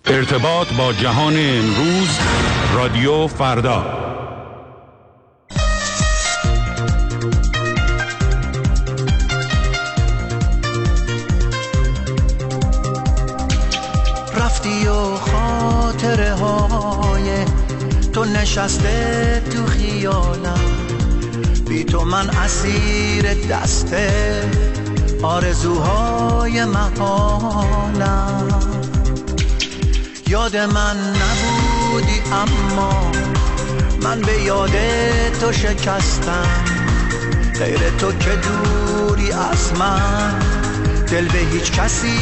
ارتباط با جهان امروز، رادیو فردا. رفتی و خاطره های تو نشسته تو خیالم، بی تو من اسیر دسته آرزوهای محالم. یاد من نبودی اما من به یاد تو شکستم، غیر تو که دوری از من دل به هیچ کسی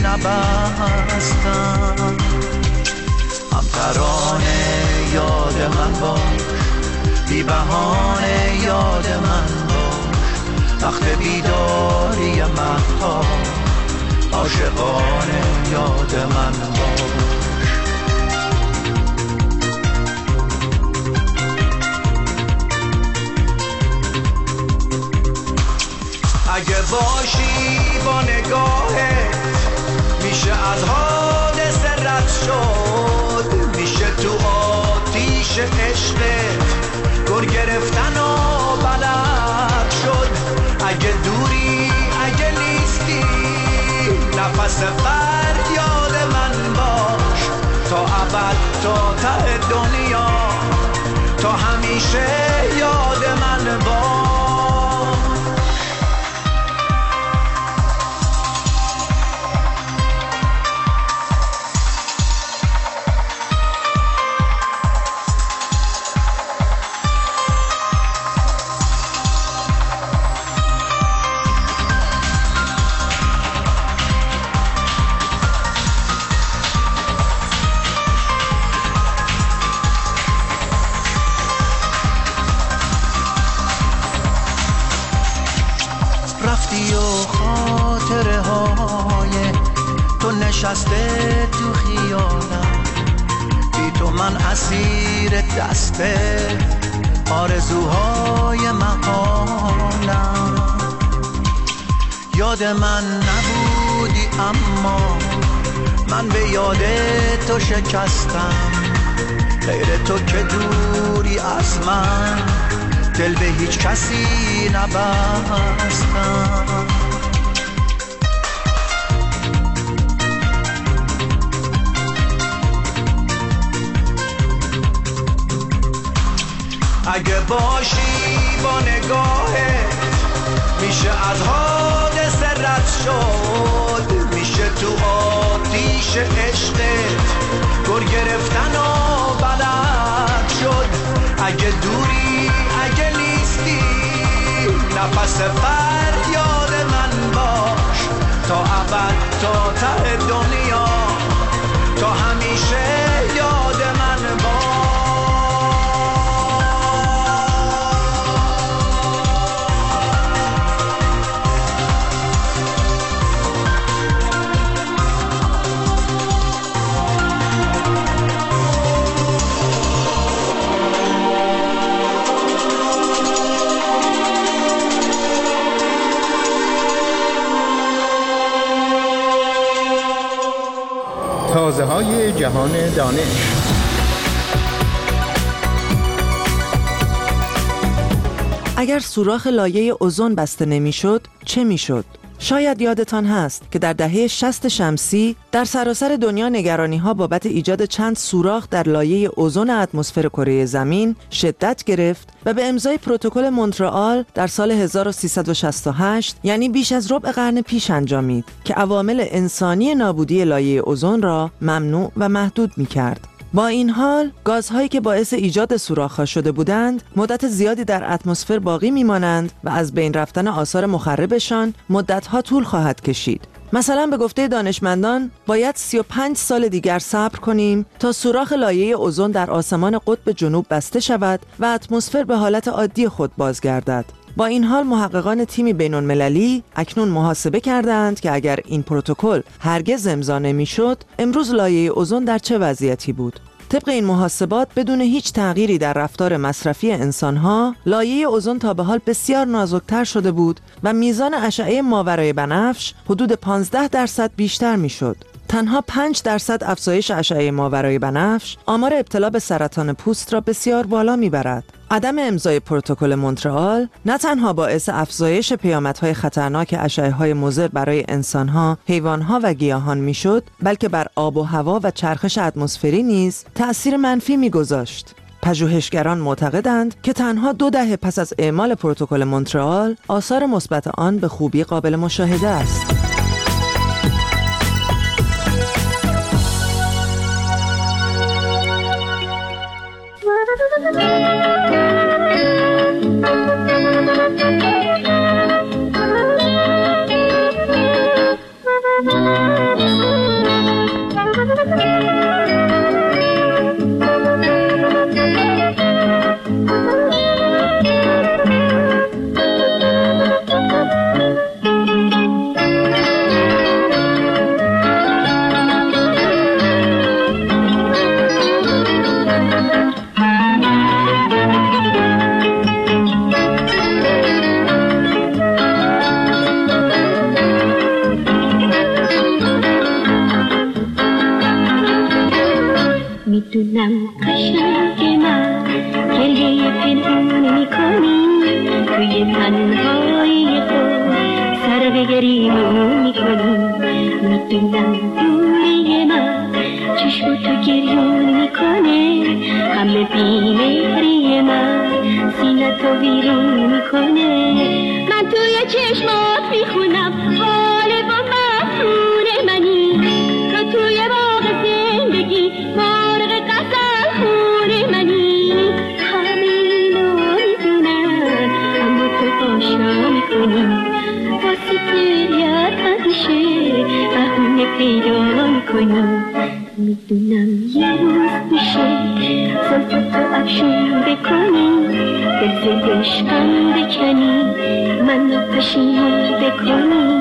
نبستم. هم ترانه یاد من باش، بی بهانه یاد من باش، وقت بیداری مهتاب عاشقانه یاد من باش. اگه باشی با نگاهت میشه از حادثه رد شد، میشه تو آتیش عشقت گر گرفتن و بلد شد. اگه دوری اگه نیستی نفس فریاد من باش، تا ابد تا ته دنیا تا همیشه یاد من باش. نشسته تو خیالم، بی تو من اسیر دسته آرزوهای محالم. یاد من نبودی اما من به یاد تو شکستم، غیر تو که دوری از من دل به هیچ کسی نبستم. اگه باشی با نگاهت میشه از حادثه رد شد، میشه تو آتیش عشقت گر گرفتن و بلد شد. اگه دوری اگه نیستی نفس فریاد من باش، تا ابد تا ته دنیا تا همیشه یاد من باش. تازه‌های جهان دانش. اگر سوراخ لایه اوزون بسته نمی‌شد چه می‌شد؟ شاید یادتان هست که در دهه 60 شمسی در سراسر دنیا نگرانی‌ها بابت ایجاد چند سوراخ در لایه اوزون اتمسفر کره زمین شدت گرفت و به امضای پروتکل مونترآل در سال 1368 یعنی بیش از ربع قرن پیش انجامید که عوامل انسانی نابودی لایه اوزون را ممنوع و محدود می‌کرد. با این حال گازهایی که باعث ایجاد سوراخ‌ها شده بودند مدت زیادی در اتمسفر باقی می‌مانند و از بین رفتن آثار مخربشان مدت‌ها طول خواهد کشید. مثلا به گفته دانشمندان باید 35 سال دیگر صبر کنیم تا سوراخ لایه اوزون در آسمان قطب جنوب بسته شود و اتمسفر به حالت عادی خود بازگردد. با این حال محققان تیمی بین‌المللی اکنون محاسبه کردند که اگر این پروتکل هرگز امضا نمی‌شد امروز لایه اوزون در چه وضعیتی بود. طبق این محاسبات بدون هیچ تغییری در رفتار مصرفی انسان‌ها لایه اوزون تا به حال بسیار نازک‌تر شده بود و میزان اشعه ماورای بنفش حدود 15% بیشتر می‌شد. تنها 5% افزایش اشعه ماورای بنفش آمار ابتلا به سرطان پوست را بسیار بالا میبرد. عدم امضای پروتکل مونترآل نه تنها باعث افزایش پیامدهای خطرناک اشعه‌های مضر برای انسان‌ها، حیوان‌ها و گیاهان میشد، بلکه بر آب و هوا و چرخش اتمسفری نیز تأثیر منفی میگذاشت. پژوهشگران معتقدند که تنها 2 دهه پس از اعمال پروتکل مونترآل، آثار مثبت آن به خوبی قابل مشاهده است. میدونم قشنگ من گریه پنهون میکنی، توی تنهایی خود سر به گریمون میکنی. میدونم دوری من چشم تو گریون میکنه، همه بیمهری من سینه تو ویرون میکنه. من توی چشمات میخونم حال با مفتون منی، تو توی باغ زندگی مرغ قصر خون منی. همه اینو میدونن اما تو آشنا میکنی، واسه گریت همیشه بهونه پیدا میکنی. میدونم یه روز میشه زلفتو افشون بکنی، دل ز عشقم بکنی، منو پشیمون بکنی.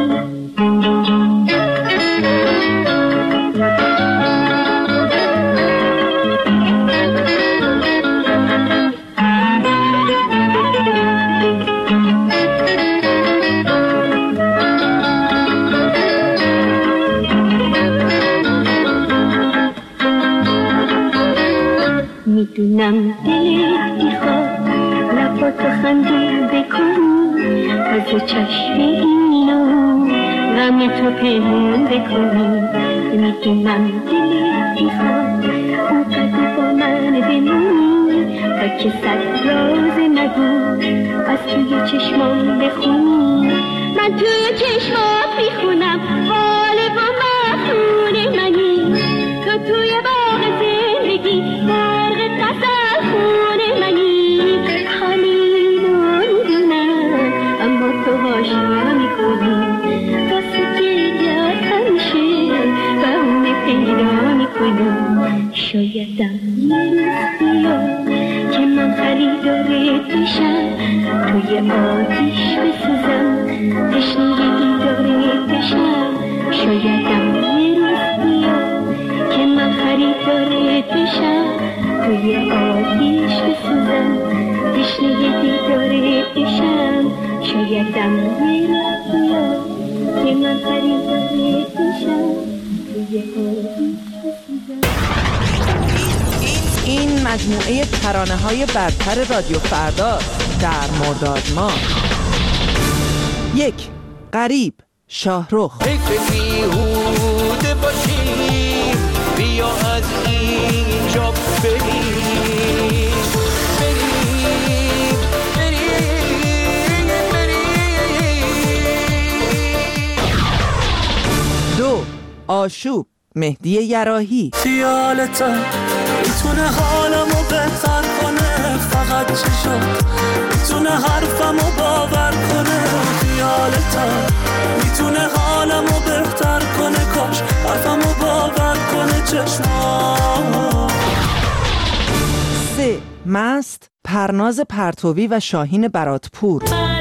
میدونم دلت میخواد لباتو خندون بکنی، از چشم اینو غم تو پنهون بکنی. میدونم دلت میخواد اونقدر با من بمونی، تا که صد راز نگو از توی چشمام بخونی. من توی چشمات میخونم حال با مفتون منی، تو توی باغ زندگی مرغ قصر خون منی. همینو میدونم اما تو آشنا میکنی، واسه گریت همیشه بهونه پیدا میکنی. شایدم یه روز بیاد که من خریدارت بشم، توی آتیش بسوزم تشنه دیدارت بشم. شایدم یه روز بیاد که من خریدارت بشم، توی آتیش بسوزم تشنه دیدارت بشم. شایدم یه روز بیاد که من خریدارت بشم، توی آتیش بسوزم. این مجموعه ترانه‌های برتر رادیو فردا در مرداد ماه. 1. غریب، شاهرخ. فکر بیهوده باشیم، بیا از اینجا بریم. 2. آشوب، مهدی یراحی. خیالتا میتونه حالمو بهتر کنه، فقط چی شد میتونه حرفمو باور کنه. خیالتا میتونه حالمو بهتر کنه، کاش حرفمو باور کنه چشمام. 3. مست، پرناز پرتوی و شاهین براتپور.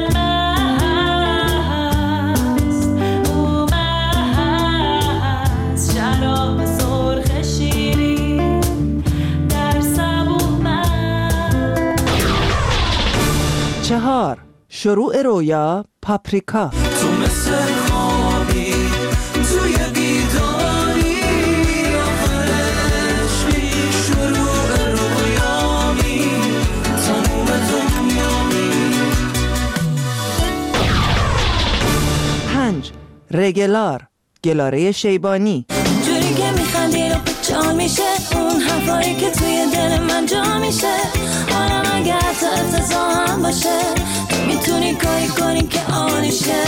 4. شروع رویا، پاپریکا. تو مثل خوابی توی بیداری، رگلار، گلاره شیبانی. جوری که میخندی رو جا میشه، اون حرفایی که توی دل من جا میشه، حالا اگه حتی افتضاح هم باشه، تو میتونی کاری کنی که عالیشه.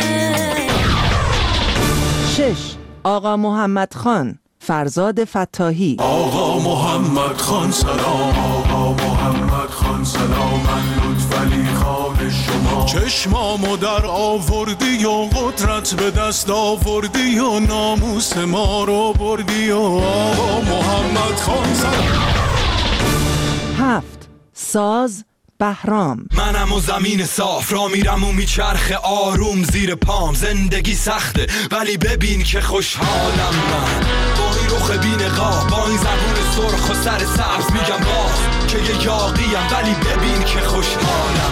6. آقا محمد خان، فرزاد فتاحی. آقا محمد خان سلام، آقا محمد خان سلام، من لطفعلی خان شما. چشمامو در آوردی و قدرت به دست آوردی و ناموس ما رو بردی و آقا محمد خان سلام. 7. ساز بهرام. منم و زمین صاف را میرم و میچرخه آروم زیر پام. زندگی سخته ولی ببین که خوشحالم من، با این رخ بی نقاب، با این زبون سرخ و سر سبز میگم باز که یه یاقیم، ولی ببین که خوشحالم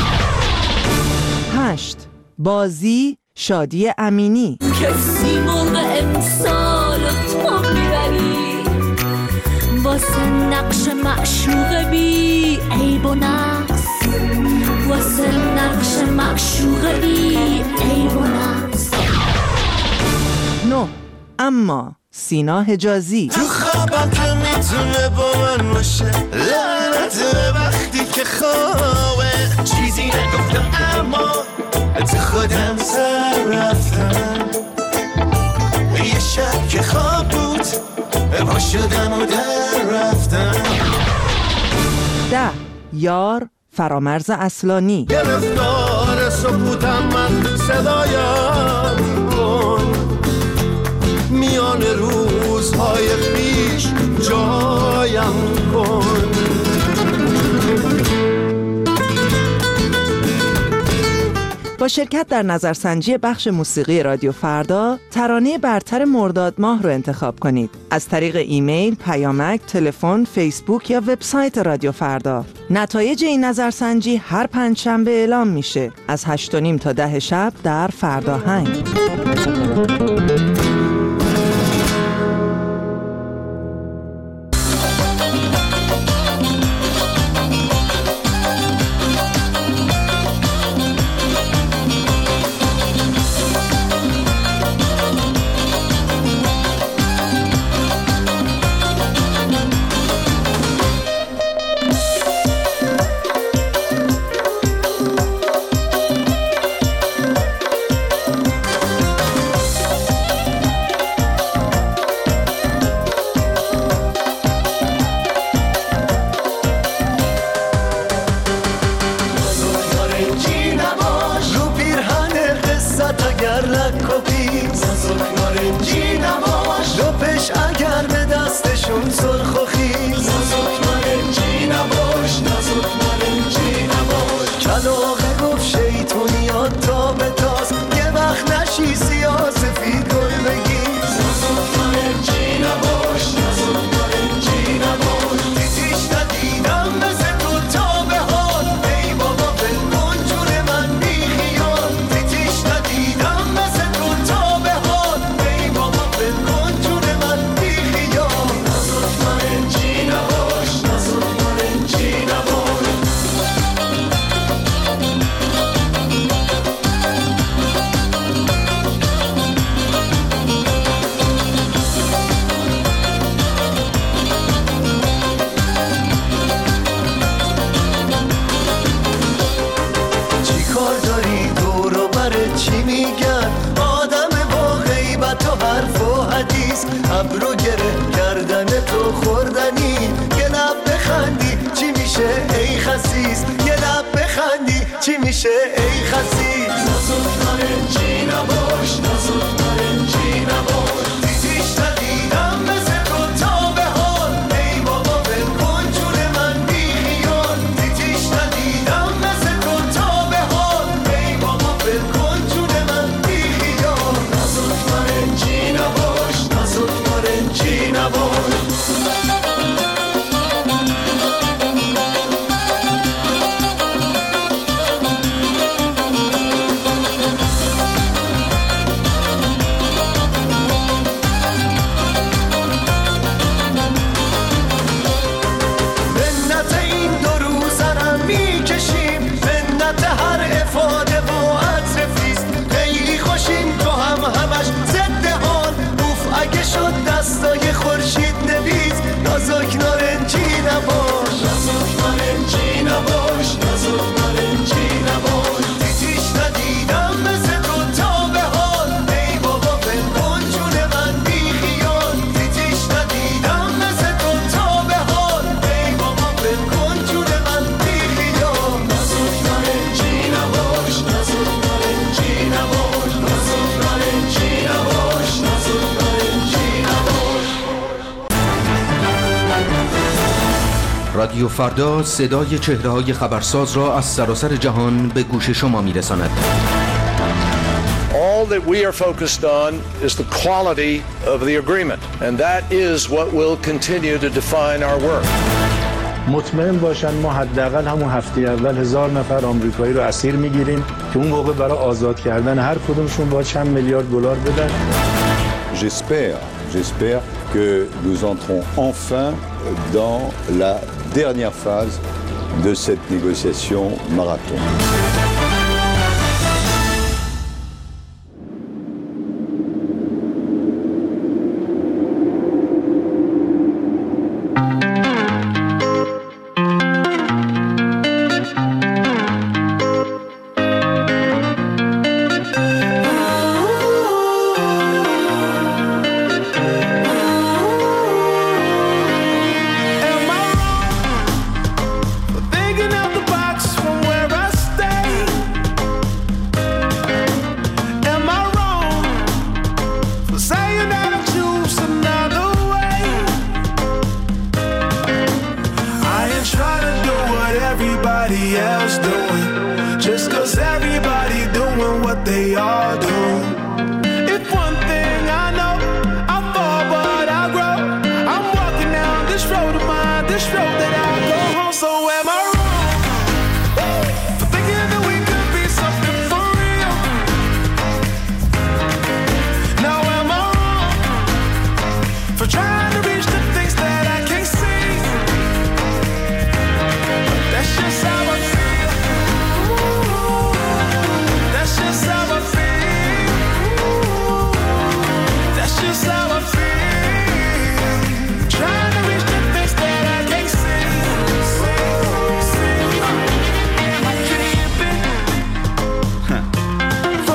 من. 8. بازی شادی امینی. کسی مرغ امسال تو میبری، واسه نقش معشوق بی عیب و نقص، واسه نقش معشوق بی عیب و نقص. 9. اما سینا حجازی. تو خوابم که میتونه با من باشه، لعنت وقتی که خوابه چیزی نگفتم اما تو خودم سر رفتم. یه شب که خواب بود پا شدم و در رفتم. 10. یار فرامرز اصلانی. گرفتار سکوتم من، صدایم کن میان روزهای پیش جایم کن. با شرکت در نظرسنجی بخش موسیقی رادیو فردا، ترانه برتر مرداد ماه رو انتخاب کنید. از طریق ایمیل، پیامک، تلفن، فیسبوک یا وبسایت رادیو فردا. نتایج این نظرسنجی هر پنجشنبه اعلام میشه از 8:30 تا 10 شب در فرداهنگ. ابرو گره کردن تو خوردنی، یه لب بخندی چی میشه ای خسیس، یه لب بخندی چی میشه ای خسیس. نازک نارنجی نباش، نازک نارنجی نباش، دیدیش ندیدم مثل تو تا به حال، ای بابا بکن جون من بی خیال، دیدیش ندیدم مثل تو تا به حال، ای بابا بکن جون من بی خیال. نازک نارنجی نباش، نازک نارنجی نباش. شد دستای خورشید نویس نازک نارنجی نباش نازک نارنجی نباش نازک نارنجی نباش دیدیش ندیدم مثل تو تا به حال ای بابا بکن جون من بی خیال دیدیش ندیدم مثل تو تا به حال ای بابا بکن جون من بی خیال نازک نارنجی نباش نازک نارنجی نباش نازک نارنجی نباش نازک نارنجی نباش. رادیو فردا صدای چهره‌های خبرساز را از سراسر جهان به گوش شما می‌رساند. All that we are focused on is the quality of the agreement, and that is what will continue to define our work. مطمئن باشن ما حداقل همون هفته اول 1000 نفر آمریکایی رو اسیر میگیریم که اون موقع برای آزاد کردن هر کدومشون باید چند میلیارد دلار بدن. J'espère que nous entrons enfin dans la dernière phase de cette négociation marathon.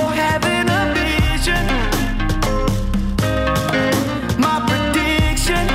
My prediction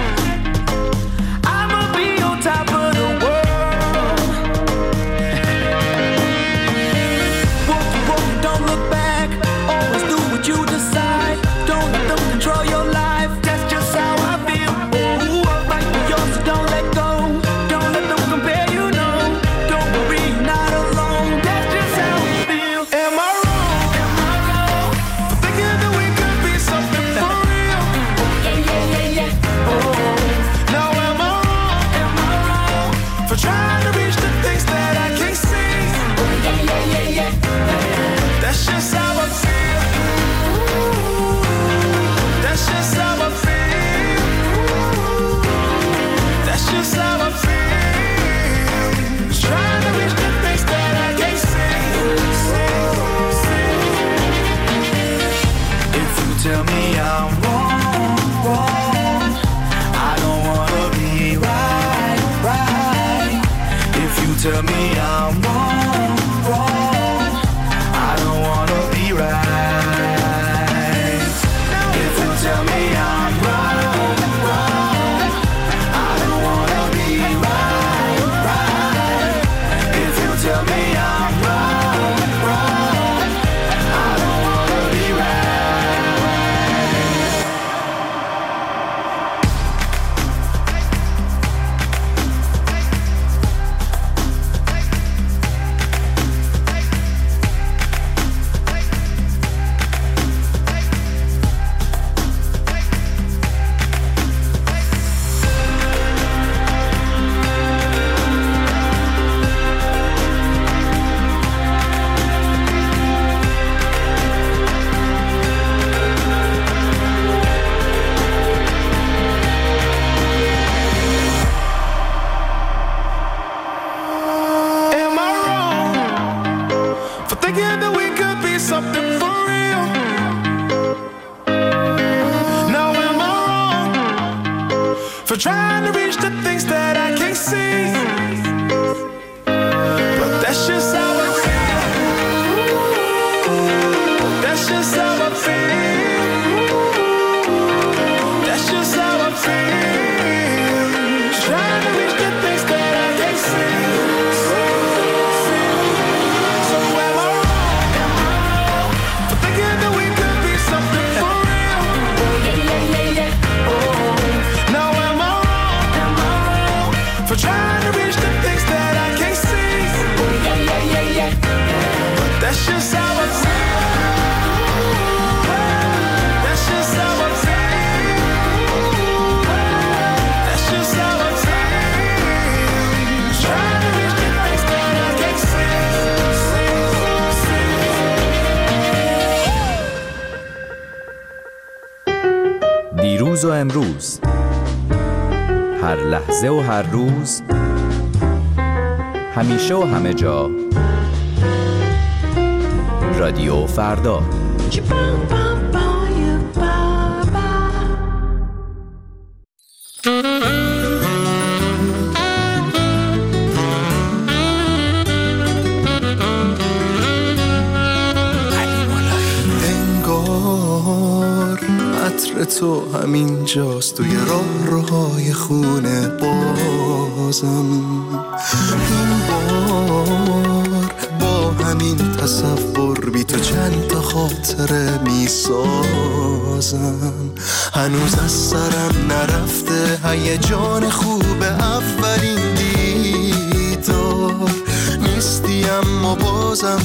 for trying to reach the things that I can't see. But that's just how I feel. That's just how I feel. That's just how I feel. Trying to reach the things that I can't see. So am I wrong for thinking that we could be something for real? Now am I wrong for trying to reach the things that I can't see? But that's just how I feel. That's just how I feel. That's just how I feel. Trying to reach the things that I can't see. دیروز و امروز، هر لحظه و هر روز، همیشه و همه جا، رادیو فردا. انگار عطر تو همین جاست توی راهروهای خونه بازم. این بار با همین تصور بی تو چند تا خاطره می سازم. هنوز از سرم نرفته هیجان خوب اولین دیدار. نیستی اما بازم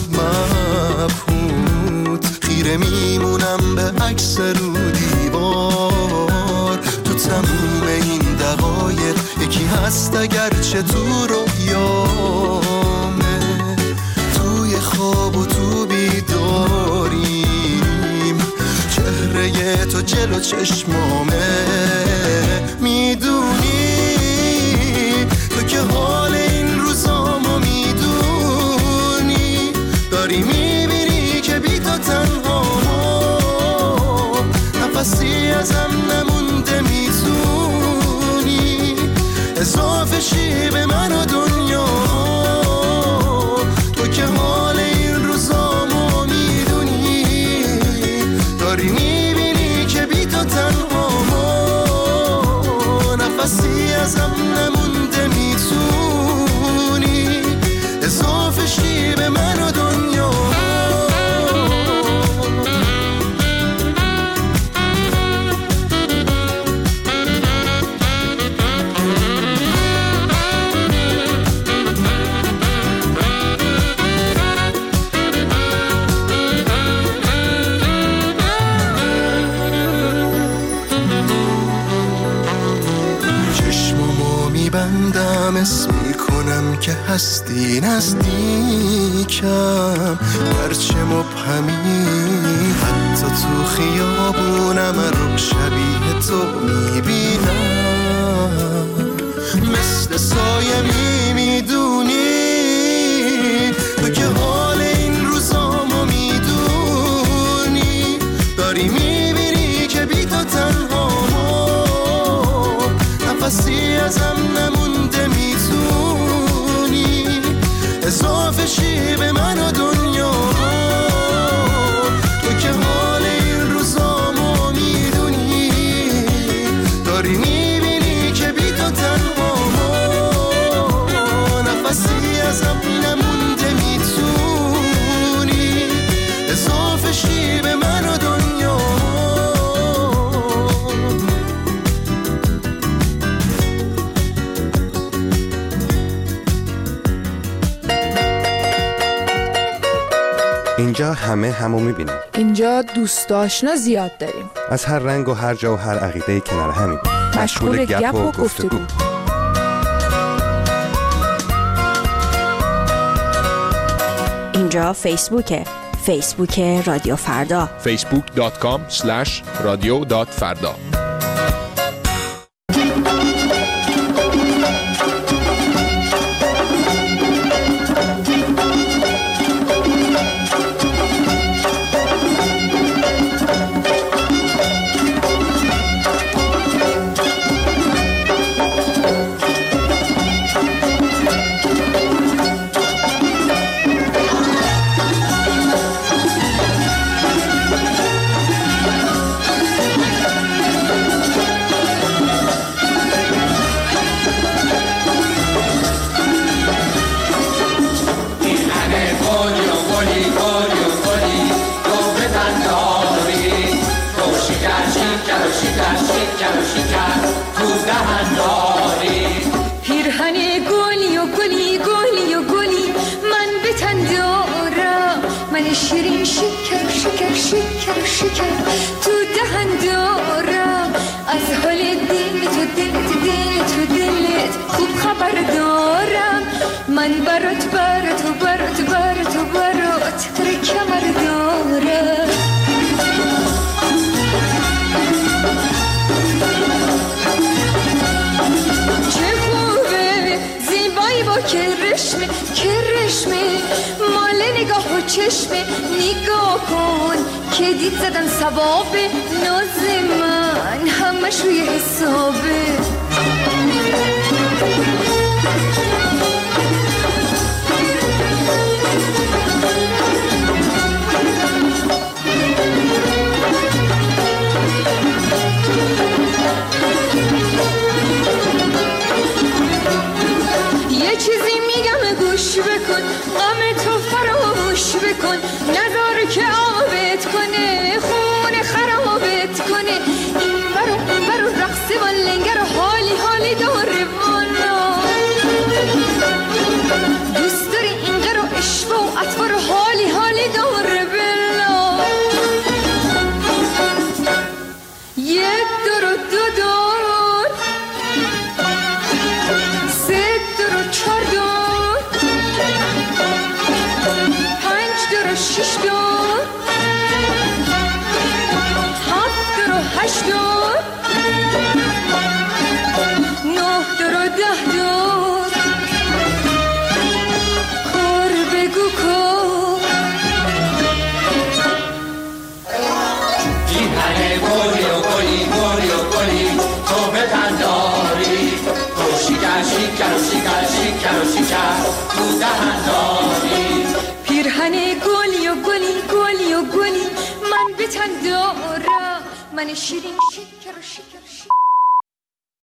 مبهوت، خیره میمونم به عکس رو دیوار. تو تموم این دقایق یکی هست اگرچه تو رویامه، توی خواب و تو بیداریم، چهره تو جلو چشمامه. میدونی تو که حال این روزامو میدونی، داری میبینی که بی تو تنها نفسی ازم نمونده. میتونی اضافه شی به من و دنیا، تو که حال این روزامو میدونی، داری میبینی که بی تو تنها نفسی ازم نمونده. میتونی اضافه شی به من و دنیا. بندم اسم میکنم که هستی نزدیکم، هرچه مبهمی حتی تو خیابونم رو شبیه تو میبینم. مثل سایه میدونی تو که حال این روزامو میدونی، داری میبینی که بی تو تنها نفسی ازم نمونده. میتونی اضافه شی به من و دنیا، تو که حال این روزامو میدونی، داری میبینی که بی تو تنها نفسی ازم نمونده. میتونی اضافه شی به من و دنیا. اینجا همه همو میبینیم. اینجا دوست آشنا زیاد داریم، از هر رنگ و هر جا و هر عقیده کنار همیم، مشغول گپ و گفتگو. اینجا فیسبوک رادیو فردا، facebook.com/radio.farda. من برات تر کمر داره. چه خوبه زیبایی با کرشمه مال نگاه و چشمه. نگاه کن که دید زدن ثواب ناز من همش روی حسابه. یه چیزی میگم گوش بکن، غم تو فراموش بکن، نذار که آبت کنه خون خرابت کنه. این برو رقص و لنگر و حالی داره وانا. دوست داری این قرو عشق و اطفار و حالی داره بلا. یک دور و دو دور، سه دور و چهار دور، پنج دور و شش دور، هفت دور و هشت دور، نه دور و 10 دور. کار بگو کار. این همه گلی و گلی تو به تنداری، تو شکر تو دهنداری. پیرهن گلی و گلی من به تن دارم، من شیرین شکر